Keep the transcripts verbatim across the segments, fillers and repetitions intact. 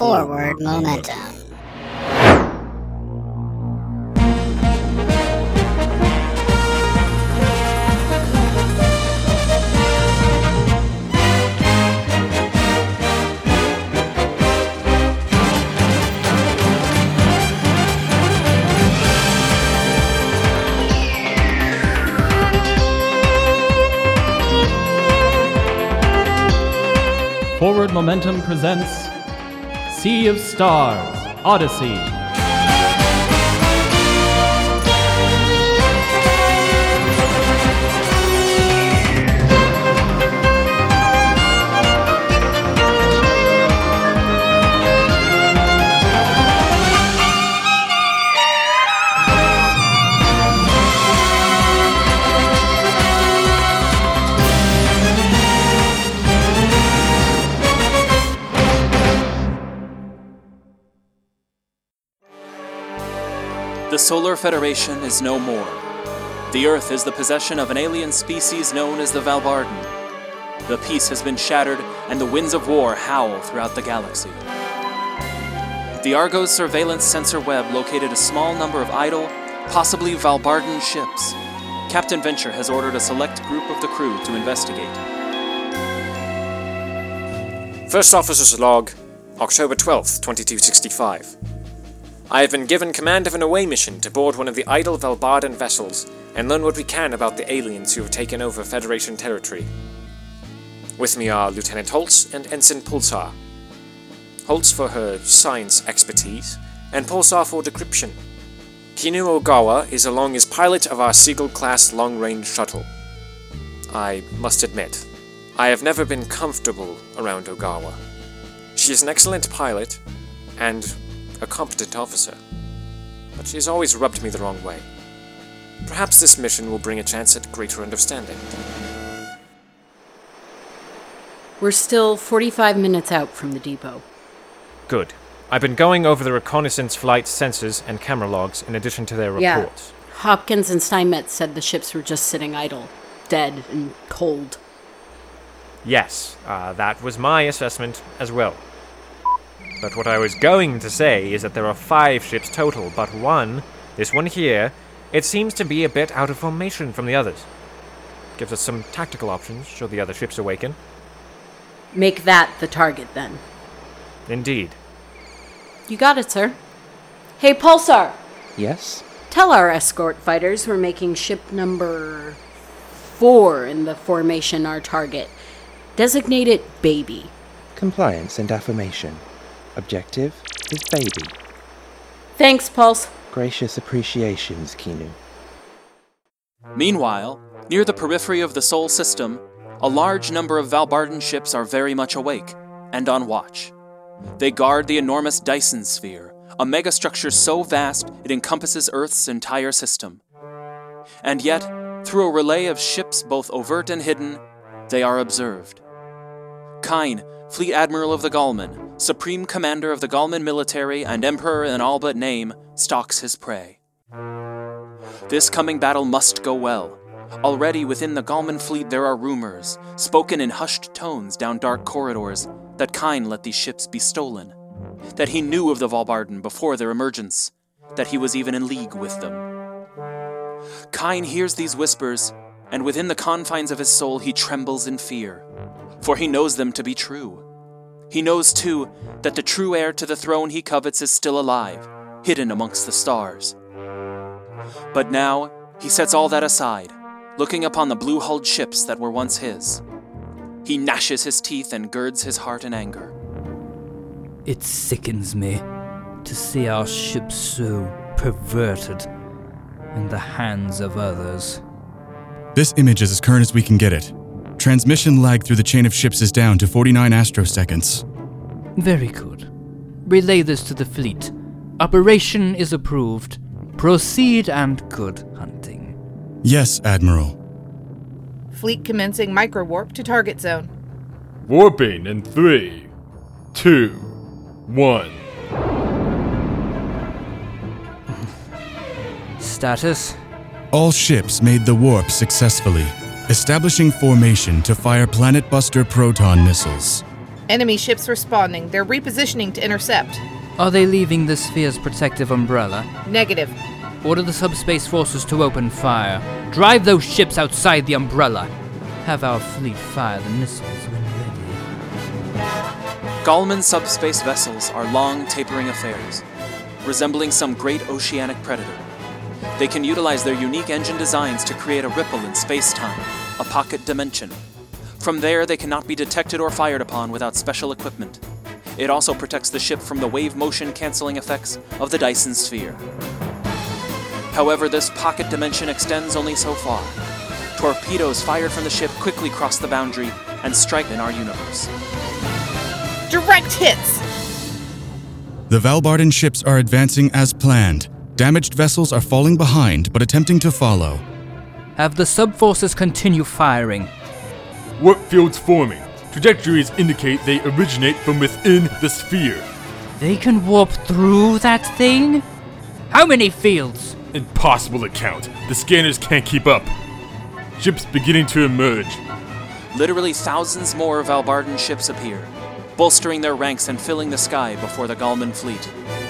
Forward Momentum. Forward Momentum presents Sea of Stars, Odyssey. The Solar Federation is no more. The Earth is the possession of an alien species known as the Valbardan. The peace has been shattered, and the winds of war howl throughout the galaxy. The Argos surveillance sensor web located a small number of idle, possibly Valbardan ships. Captain Venture has ordered a select group of the crew to investigate. First Officer's Log, October twelfth, twenty-two sixty-five. I have been given command of an away mission to board one of the idle Valbardan vessels and learn what we can about the aliens who have taken over Federation territory. With me are Lieutenant Holtz and Ensign Pulsar. Holtz for her science expertise, and Pulsar for decryption. Kinu Ogawa is along as pilot of our Seagull-class long-range shuttle. I must admit, I have never been comfortable around Ogawa. She is an excellent pilot, and a competent officer, but she's always rubbed me the wrong way. Perhaps this mission will bring a chance at greater understanding. We're still forty-five minutes out from the depot. Good. I've been going over the reconnaissance flight sensors and camera logs in addition to their reports. Yeah. Hopkins and Steinmetz said the ships were just sitting idle, dead and cold. Yes, uh, that was my assessment as well. But what I was going to say is that there are five ships total, but one, this one here, it seems to be a bit out of formation from the others. Gives us some tactical options should the other ships awaken. Make that the target, then. Indeed. You got it, sir. Hey, Pulsar! Yes? Tell our escort fighters we're making ship number four in the formation our target. Designate it Baby. Compliance and affirmation. Objective is Baby. Thanks, Pulse. Gracious appreciations, Kinu. Meanwhile, near the periphery of the Sol system, a large number of Valbardan ships are very much awake and on watch. They guard the enormous Dyson Sphere, a megastructure so vast it encompasses Earth's entire system. And yet, through a relay of ships both overt and hidden, they are observed. Kyne, Fleet Admiral of the Gallman, Supreme Commander of the Gallman military and Emperor in all but name, stalks his prey. This coming battle must go well. Already within the Gallman fleet there are rumors, spoken in hushed tones down dark corridors, that Kyne let these ships be stolen, that he knew of the Valbardan before their emergence, that he was even in league with them. Kyne hears these whispers, and within the confines of his soul he trembles in fear, for he knows them to be true. He knows, too, that the true heir to the throne he covets is still alive, hidden amongst the stars. But now, he sets all that aside, looking upon the blue-hulled ships that were once his. He gnashes his teeth and girds his heart in anger. It sickens me to see our ships so perverted in the hands of others. This image is as current as we can get it. Transmission lag through the chain of ships is down to forty-nine astroseconds. Very good. Relay this to the fleet. Operation is approved. Proceed and good hunting. Yes, Admiral. Fleet commencing microwarp to target zone. Warping in three, two, one. Status? All ships made the warp successfully, establishing formation to fire Planet Buster proton missiles. Enemy ships responding. They're repositioning to intercept. Are they leaving the sphere's protective umbrella? Negative. Order the subspace forces to open fire. Drive those ships outside the umbrella. Have our fleet fire the missiles when ready. Gallman subspace vessels are long, tapering affairs, resembling some great oceanic predator. They can utilize their unique engine designs to create a ripple in space-time, a pocket dimension. From there, they cannot be detected or fired upon without special equipment. It also protects the ship from the wave motion canceling effects of the Dyson sphere. However, this pocket dimension extends only so far. Torpedoes fired from the ship quickly cross the boundary and strike in our universe. Direct hits! The Valbardan ships are advancing as planned. Damaged vessels are falling behind, but attempting to follow. Have the subforces continue firing. Warp fields forming. Trajectories indicate they originate from within the sphere. They can warp through that thing? How many fields? Impossible to count. The scanners can't keep up. Ships beginning to emerge. Literally thousands more Valbardan ships appear, bolstering their ranks and filling the sky before the Gallman fleet.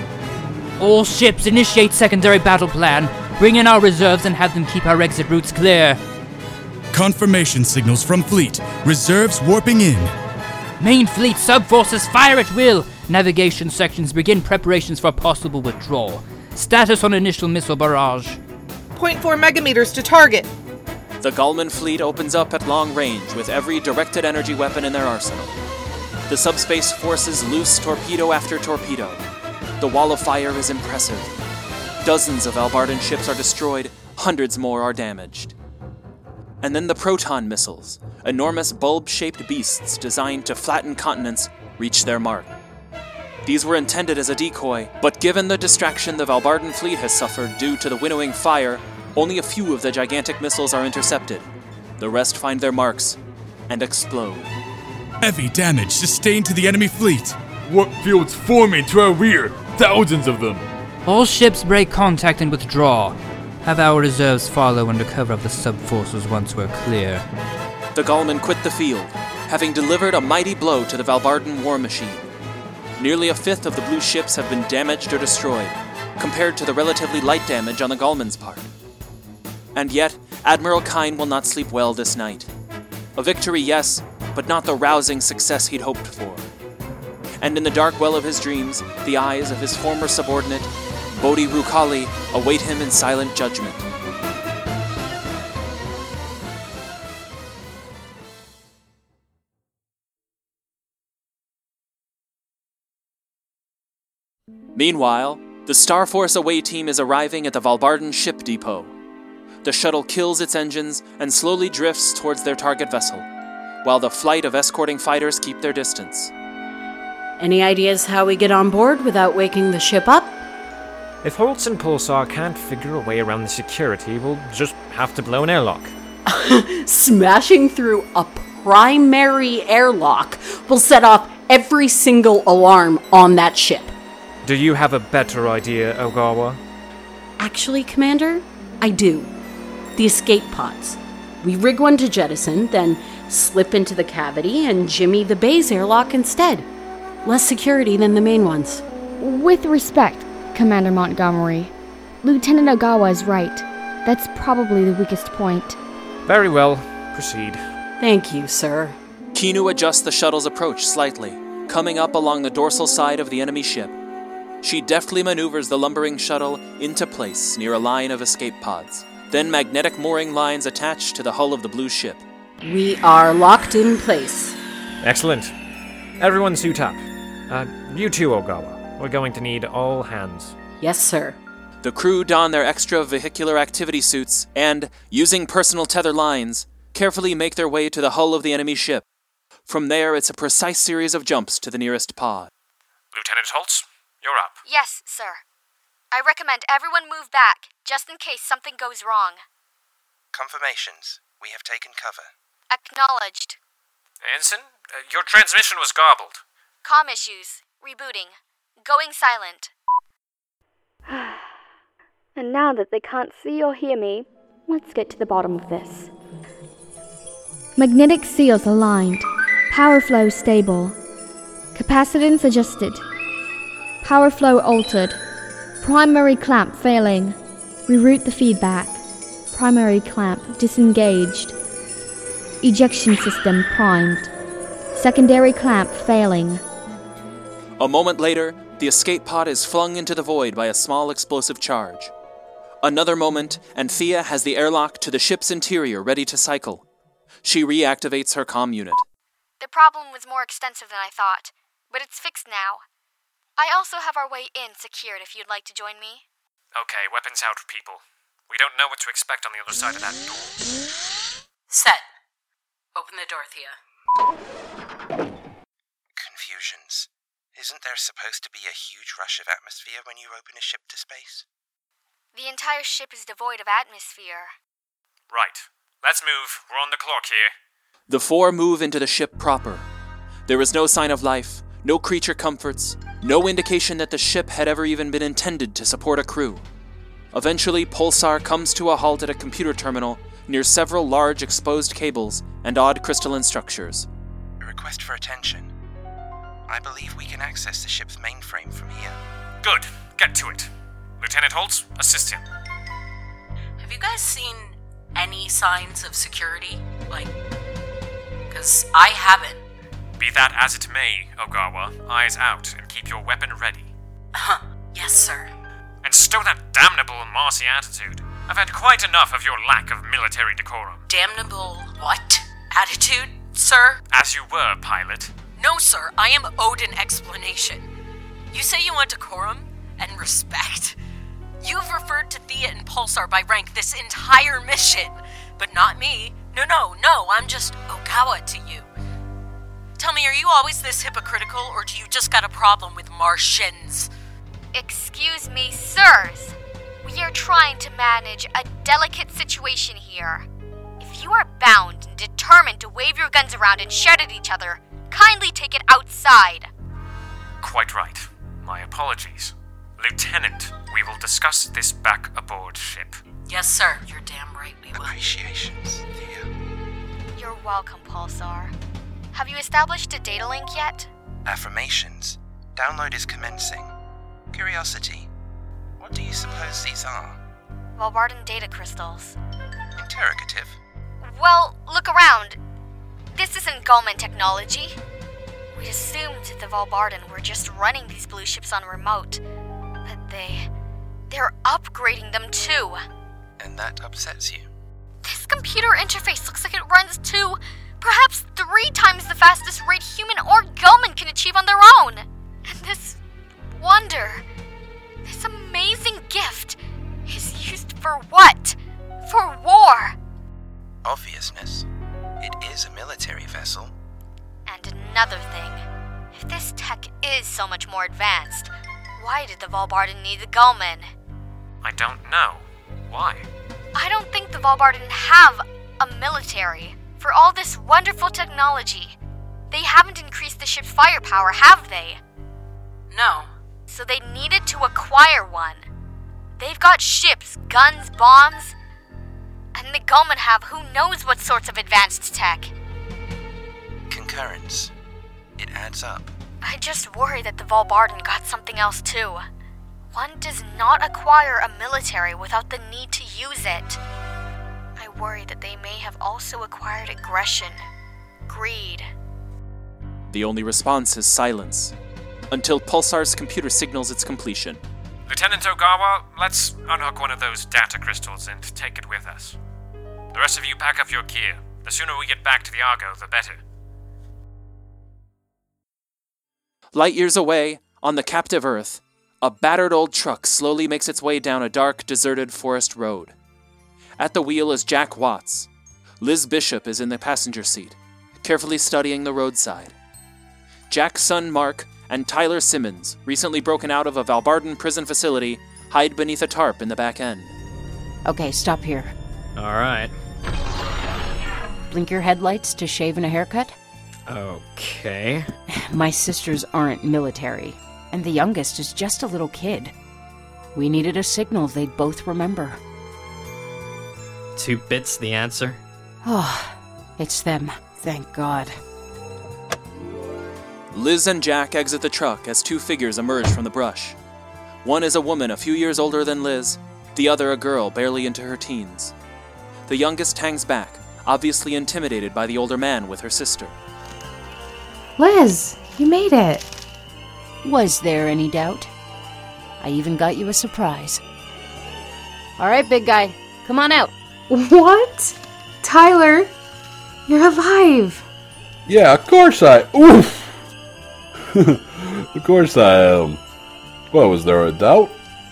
All ships initiate secondary battle plan. Bring in our reserves and have them keep our exit routes clear. Confirmation signals from fleet. Reserves warping in. Main fleet subforces fire at will. Navigation sections begin preparations for possible withdrawal. Status on initial missile barrage. zero point four megameters to target. The Gallman fleet opens up at long range with every directed energy weapon in their arsenal. The subspace forces loose torpedo after torpedo. The wall of fire is impressive. Dozens of Valbardan ships are destroyed, hundreds more are damaged. And then the proton missiles, enormous bulb-shaped beasts designed to flatten continents, reach their mark. These were intended as a decoy, but given the distraction the Valbardan fleet has suffered due to the winnowing fire, only a few of the gigantic missiles are intercepted. The rest find their marks and explode. Heavy damage sustained to the enemy fleet. Warp fields forming to our rear. Thousands of them. All ships break contact and withdraw. Have our reserves follow under cover of the subforces once we're clear. The Gallman quit the field, having delivered a mighty blow to the Valbardan war machine. Nearly a fifth of the blue ships have been damaged or destroyed, compared to the relatively light damage on the Gallman's part. And yet, Admiral Kyne will not sleep well this night. A victory, yes, but not the rousing success he'd hoped for. And in the dark well of his dreams, the eyes of his former subordinate, Bodhi Rukali, await him in silent judgment. Meanwhile, the Starforce away team is arriving at the Valbardan ship depot. The shuttle kills its engines and slowly drifts towards their target vessel, while the flight of escorting fighters keep their distance. Any ideas how we get on board without waking the ship up? If Holtz and Pulsar can't figure a way around the security, we'll just have to blow an airlock. Smashing through a primary airlock will set off every single alarm on that ship. Do you have a better idea, Ogawa? Actually, Commander, I do. The escape pods. We rig one to jettison, then slip into the cavity and jimmy the base airlock instead. Less security than the main ones. With respect, Commander Montgomery, Lieutenant Ogawa is right. That's probably the weakest point. Very well. Proceed. Thank you, sir. Kinu adjusts the shuttle's approach slightly, coming up along the dorsal side of the enemy ship. She deftly maneuvers the lumbering shuttle into place near a line of escape pods. Then magnetic mooring lines attach to the hull of the blue ship. We are locked in place. Excellent. Everyone suit up. Uh, you too, Ogawa. We're going to need all hands. Yes, sir. The crew don their extra vehicular activity suits and, using personal tether lines, carefully make their way to the hull of the enemy ship. From there, it's a precise series of jumps to the nearest pod. Lieutenant Holtz, you're up. Yes, sir. I recommend everyone move back, just in case something goes wrong. Confirmations. We have taken cover. Acknowledged. Ensign, uh, your transmission was garbled. Comm issues. Rebooting. Going silent. And now that they can't see or hear me, let's get to the bottom of this. Magnetic seals aligned. Power flow stable. Capacitance adjusted. Power flow altered. Primary clamp failing. Reroute the feedback. Primary clamp disengaged. Ejection system primed. Secondary clamp failing. A moment later, the escape pod is flung into the void by a small explosive charge. Another moment, and Thea has the airlock to the ship's interior ready to cycle. She reactivates her comm unit. The problem was more extensive than I thought, but it's fixed now. I also have our way in secured if you'd like to join me. Okay, weapons out, people. We don't know what to expect on the other side of that door. Set. Open the door, Thea. Confusions. Isn't there supposed to be a huge rush of atmosphere when you open a ship to space? The entire ship is devoid of atmosphere. Right. Let's move. We're on the clock here. The four move into the ship proper. There is no sign of life, no creature comforts, no indication that the ship had ever even been intended to support a crew. Eventually, Pulsar comes to a halt at a computer terminal near several large exposed cables and odd crystalline structures. A request for attention. I believe we can access the ship's mainframe from here. Good. Get to it. Lieutenant Holtz, assist him. Have you guys seen any signs of security? Like, because I haven't. Be that as it may, Ogawa, eyes out and keep your weapon ready. Uh-huh. Yes, sir. And stow that damnable Marcy attitude. I've had quite enough of your lack of military decorum. Damnable what? Attitude, sir? As you were, pilot. No, sir, I am owed an explanation. You say you want decorum and respect. You've referred to Thea and Pulsar by rank this entire mission, but not me. No, no, no, I'm just Ogawa to you. Tell me, are you always this hypocritical, or do you just got a problem with Martians? Excuse me, sirs. We are trying to manage a delicate situation here. If you are bound and determined to wave your guns around and shout at each other, kindly take it outside. Quite right. My apologies. Lieutenant, we will discuss this back aboard ship. Yes, sir. You're damn right we will. Appreciations, Thea. You're welcome, Pulsar. Have you established a data link yet? Affirmations. Download is commencing. Curiosity. What do you suppose these are? Valbardan data crystals. Interrogative. Well, look around. This isn't Gulman technology. We assumed the Valbardan were just running these blue ships on remote. But they... they're upgrading them too. And that upsets you? This computer interface looks like it runs two, perhaps three times the fastest rate human or Gulman can achieve on their own. And this wonder, this amazing gift, is used for what? For war. Obviousness. It is a military vessel. And another thing, if this tech is so much more advanced, why did the Valbardan need the Gulman? I don't know. Why? I don't think the Valbardan have a military. For all this wonderful technology, they haven't increased the ship's firepower, have they? No. So they needed to acquire one. They've got ships, guns, bombs, and the Gulman have who knows what sorts of advanced tech. Concurrence. It adds up. I just worry that the Valbardan got something else too. One does not acquire a military without the need to use it. I worry that they may have also acquired aggression, greed. The only response is silence, until Pulsar's computer signals its completion. Lieutenant Ogawa, let's unhook one of those data crystals and take it with us. The rest of you pack up your gear. The sooner we get back to the Argo, the better. Light years away, on the captive Earth, a battered old truck slowly makes its way down a dark, deserted forest road. At the wheel is Jack Watts. Liz Bishop is in the passenger seat, carefully studying the roadside. Jack's son Mark and Tyler Simmons, recently broken out of a Valbardan prison facility, hide beneath a tarp in the back end. Okay, stop here. All right. Blink your headlights to shave and a haircut? Okay. My sisters aren't military, and the youngest is just a little kid. We needed a signal they'd both remember. Two bits the answer? Oh, it's them. Thank God. Liz and Jack exit the truck as two figures emerge from the brush. One is a woman a few years older than Liz, the other a girl barely into her teens. The youngest hangs back, obviously intimidated by the older man with her sister. Liz, you made it. Was there any doubt? I even got you a surprise. All right, big guy, come on out. What? Tyler, you're alive. Yeah, of course I... Oof! Of course I am. What, was there a doubt?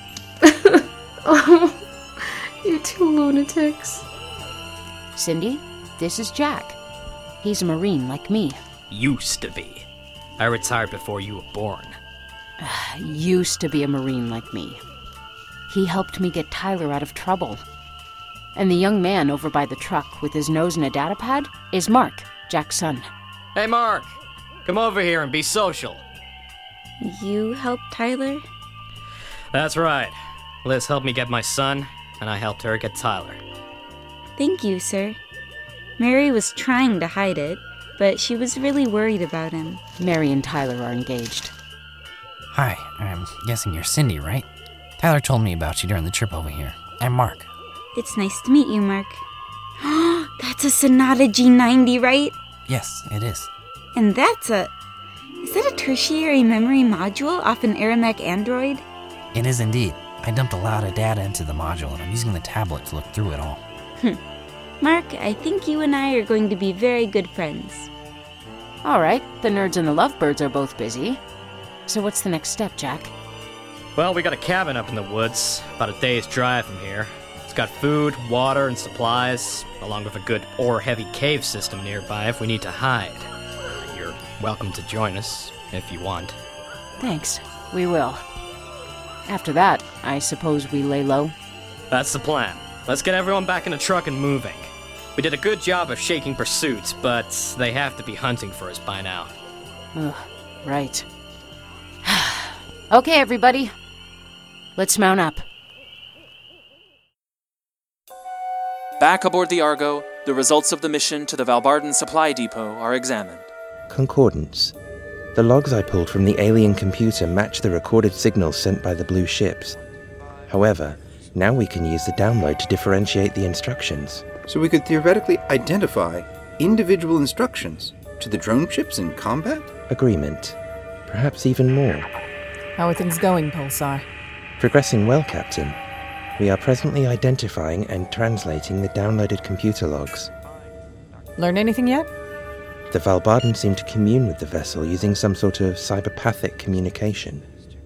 Oh, you two lunatics. Cindy, this is Jack. He's a Marine like me. Used to be. I retired before you were born. Used to be a Marine like me. He helped me get Tyler out of trouble. And the young man over by the truck with his nose in a data pad is Mark, Jack's son. Hey, Mark! Come over here and be social. You helped Tyler? That's right. Liz helped me get my son, and I helped her get Tyler. Thank you, sir. Mary was trying to hide it, but she was really worried about him. Mary and Tyler are engaged. Hi, I'm guessing you're Cindy, right? Tyler told me about you during the trip over here. I'm Mark. It's nice to meet you, Mark. That's a Sonata G ninety, right? Yes, it is. And that's a... Is that a tertiary memory module off an Aramek Android? It is indeed. I dumped a lot of data into the module, and I'm using the tablet to look through it all. Hmm. Mark, I think you and I are going to be very good friends. All right, the nerds and the lovebirds are both busy. So what's the next step, Jack? Well, we got a cabin up in the woods, about a day's drive from here. It's got food, water, and supplies, along with a good ore-heavy cave system nearby if we need to hide. You're welcome to join us, if you want. Thanks, we will. After that, I suppose we lay low? That's the plan. Let's get everyone back in the truck and moving. We did a good job of shaking pursuit, but they have to be hunting for us by now. Ugh, right. Okay, everybody. Let's mount up. Back aboard the Argo, the results of the mission to the Valbardan Supply Depot are examined. Concordance. The logs I pulled from the alien computer match the recorded signals sent by the blue ships. However, now we can use the download to differentiate the instructions. So we could theoretically identify individual instructions to the drone ships in combat? Agreement. Perhaps even more. How are things going, Pulsar? Progressing well, Captain. We are presently identifying and translating the downloaded computer logs. Learn anything yet? The Valbardan seem to commune with the vessel using some sort of cyberpathic communication.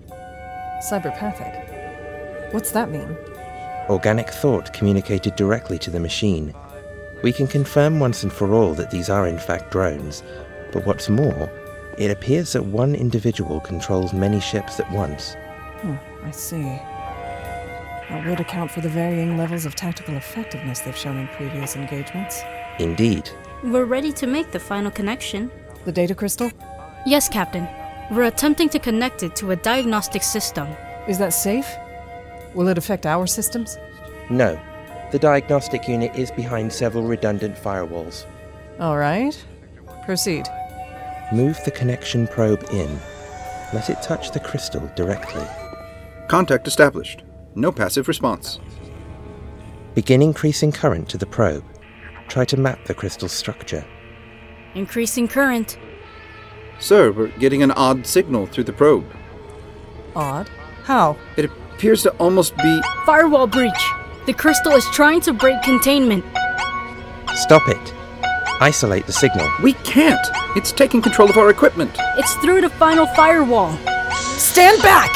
Cyberpathic? What's that mean? Organic thought communicated directly to the machine. We can confirm once and for all that these are in fact drones, but what's more, it appears that one individual controls many ships at once. Hmm, I see. That would account for the varying levels of tactical effectiveness they've shown in previous engagements. Indeed. We're ready to make the final connection. The data crystal? Yes, Captain. We're attempting to connect it to a diagnostic system. Is that safe? Will it affect our systems? No. The diagnostic unit is behind several redundant firewalls. All right. Proceed. Move the connection probe in. Let it touch the crystal directly. Contact established. No passive response. Begin increasing current to the probe. Try to map the crystal's structure. Increasing current. Sir, we're getting an odd signal through the probe. Odd? How? It appears to almost be... Firewall breach! The crystal is trying to break containment. Stop it. Isolate the signal. We can't! It's taking control of our equipment. It's through the final firewall. Stand back!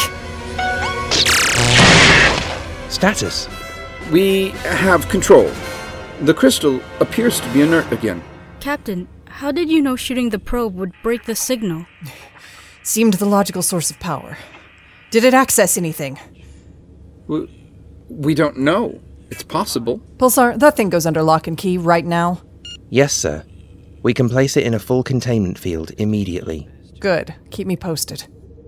Status. We have control. The crystal appears to be inert again. Captain, how did you know shooting the probe would break the signal? Seemed the logical source of power. Did it access anything? We, we don't know. It's possible. Pulsar, that thing goes under lock and key right now? Yes, sir. We can place it in a full containment field immediately. Good. Keep me posted.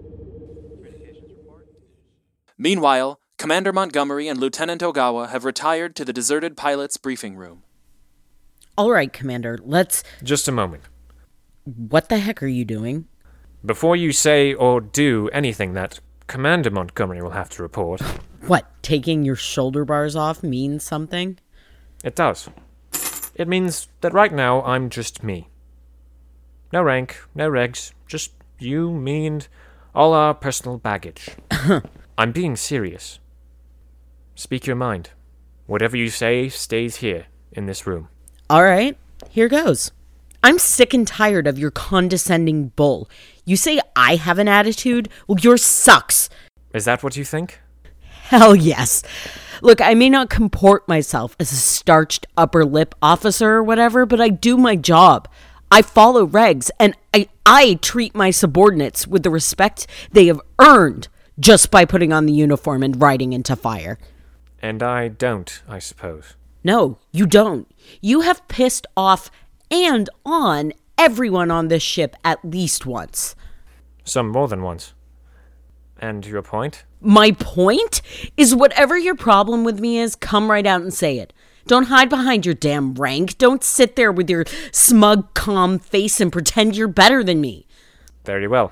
Meanwhile, Commander Montgomery and Lieutenant Ogawa have retired to the deserted pilot's briefing room. All right, Commander, let's... Just a moment. What the heck are you doing? Before you say or do anything that Commander Montgomery will have to report. What, taking your shoulder bars off means something? It does. It means that right now I'm just me. No rank, no regs, just you, me, and all our personal baggage. I'm being serious. Speak your mind. Whatever you say stays here, in this room. All right, here goes. I'm sick and tired of your condescending bull. You say I have an attitude? Well, yours sucks. Is that what you think? Hell yes. Look, I may not comport myself as a starched upper lip officer or whatever, but I do my job. I follow regs, and I, I treat my subordinates with the respect they have earned just by putting on the uniform and riding into fire. And I don't, I suppose. No, you don't. You have pissed off and on everyone on this ship at least once. Some more than once. And your point? My point is whatever your problem with me is, come right out and say it. Don't hide behind your damn rank. Don't sit there with your smug, calm face and pretend you're better than me. Very well.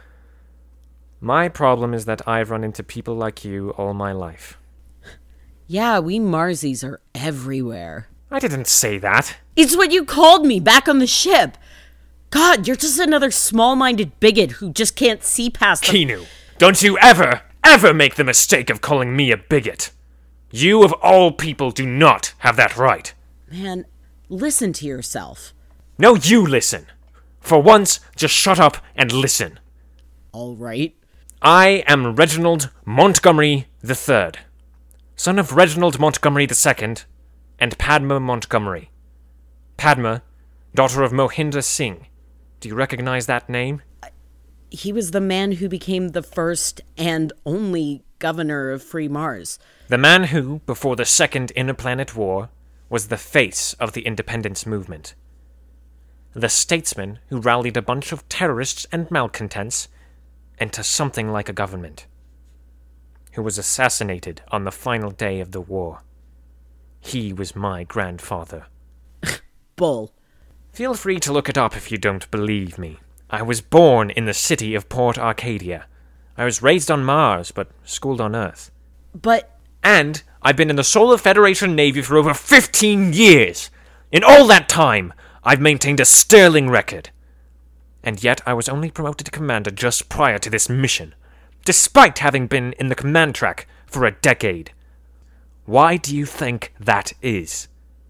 My problem is that I've run into people like you all my life. Yeah, we Marzies are everywhere. I didn't say that. It's what you called me back on the ship. God, you're just another small-minded bigot who just can't see past the... Keanu, don't you ever, ever make the mistake of calling me a bigot. You, of all people, do not have that right. Man, listen to yourself. No, you listen. For once, just shut up and listen. All right. I am Reginald Montgomery the Third, son of Reginald Montgomery the Second and Padma Montgomery. Padma, daughter of Mohinder Singh. Do you recognize that name? He was the man who became the first and only governor of Free Mars. The man who, before the Second Interplanet War, was the face of the independence movement. The statesman who rallied a bunch of terrorists and malcontents into something like a government. Who was assassinated on the final day of the war. He was my grandfather. Bull. Feel free to look it up if you don't believe me. I was born in the city of Port Arcadia. I was raised on Mars, but schooled on Earth. But... And I've been in the Solar Federation Navy for over fifteen years. In all that time, I've maintained a sterling record. And yet I was only promoted to commander just prior to this mission, despite having been in the command track for a decade. Why do you think that is?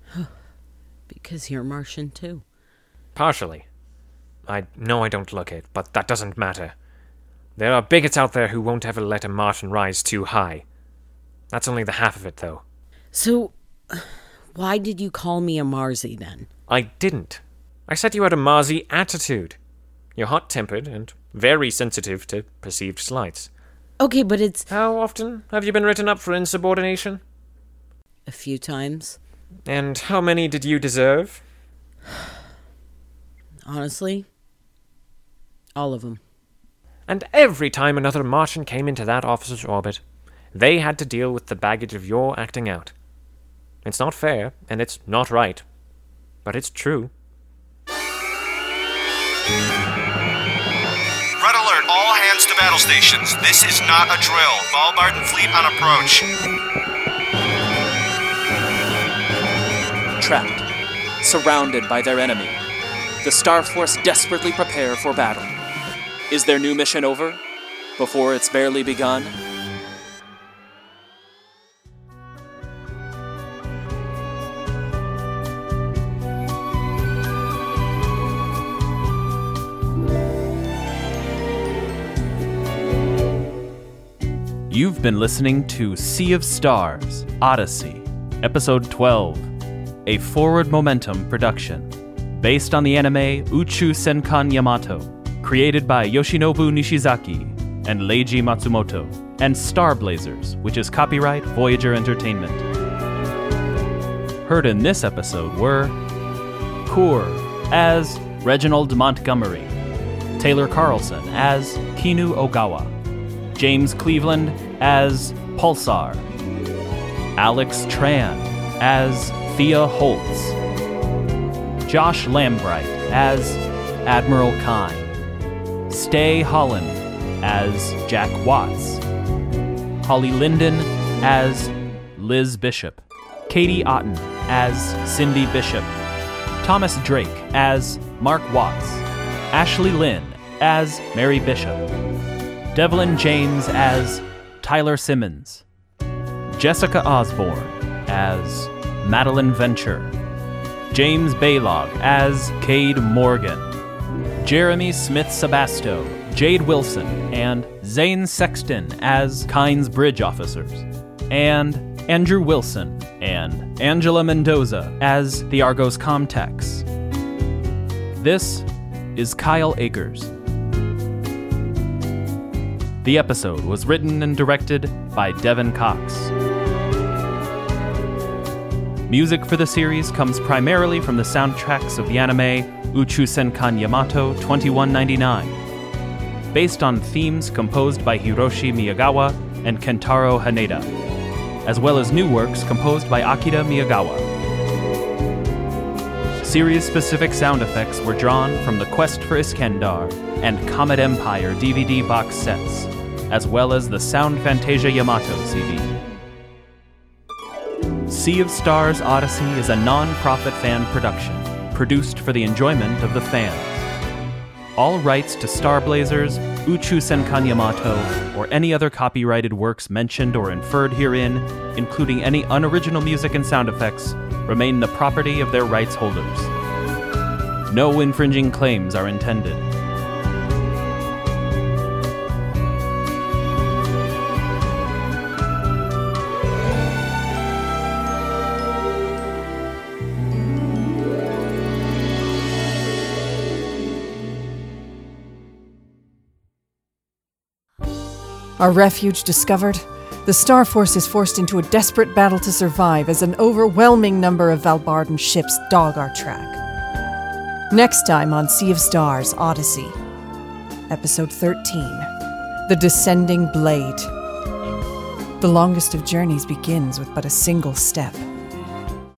Because you're Martian too. Partially. I know I don't look it, but that doesn't matter. There are bigots out there who won't ever let a Martian rise too high. That's only the half of it, though. So, why did you call me a Marzi, then? I didn't. I said you had a Marzi attitude. You're hot-tempered and very sensitive to perceived slights. Okay, but it's... How often have you been written up for insubordination? A few times. And how many did you deserve? Honestly, all of them. And every time another Martian came into that officer's orbit, they had to deal with the baggage of your acting out. It's not fair, and it's not right, but it's true. Red alert, all hands to battle stations. This is not a drill. Valbardan fleet on approach. Trapped, surrounded by their enemy, the Star Force desperately prepare for battle. Is their new mission over? Before it's barely begun? You've been listening to Sea of Stars, Odyssey, Episode twelve, a Forward Momentum production, based on the anime Uchu Senkan Yamato, created by Yoshinobu Nishizaki and Leiji Matsumoto, and Star Blazers, which is copyright Voyager Entertainment. Heard in this episode were Kur as Reginald Montgomery, Taylor Carlson as Kinu Ogawa, James Cleveland as Pulsar, Alex Tran as Thea Holtz, Josh Lambright as Admiral Kine, Stay Holland as Jack Watts, Holly Linden as Liz Bishop, Katie Otten as Cindy Bishop, Thomas Drake as Mark Watts, Ashley Lynn as Mary Bishop, Devlin James as Tyler Simmons, Jessica Osborne as Madeline Venture, James Baylog as Cade Morgan, Jeremy Smith Sebasto, Jade Wilson, and Zane Sexton as Kynes Bridge officers, and Andrew Wilson and Angela Mendoza as the Argos Comtex. This is Kyle Akers. The episode was written and directed by Devin Cox. Music for the series comes primarily from the soundtracks of the anime Uchu Senkan Yamato twenty-one ninety-nine, based on themes composed by Hiroshi Miyagawa and Kentaro Haneda, as well as new works composed by Akira Miyagawa. Series-specific sound effects were drawn from The Quest for Iskandar and Comet Empire D V D box sets, as well as the Sound Fantasia Yamato C D. Sea of Stars Odyssey is a non-profit fan production, produced for the enjoyment of the fans. All rights to Star Blazers, Uchu Senkan Yamato, or any other copyrighted works mentioned or inferred herein, including any unoriginal music and sound effects, remain the property of their rights holders. No infringing claims are intended. Our refuge discovered, the Star Force is forced into a desperate battle to survive as an overwhelming number of Valbardan ships dog our track. Next time on Sea of Stars Odyssey, Episode thirteen, The Descending Blade. The longest of journeys begins with but a single step.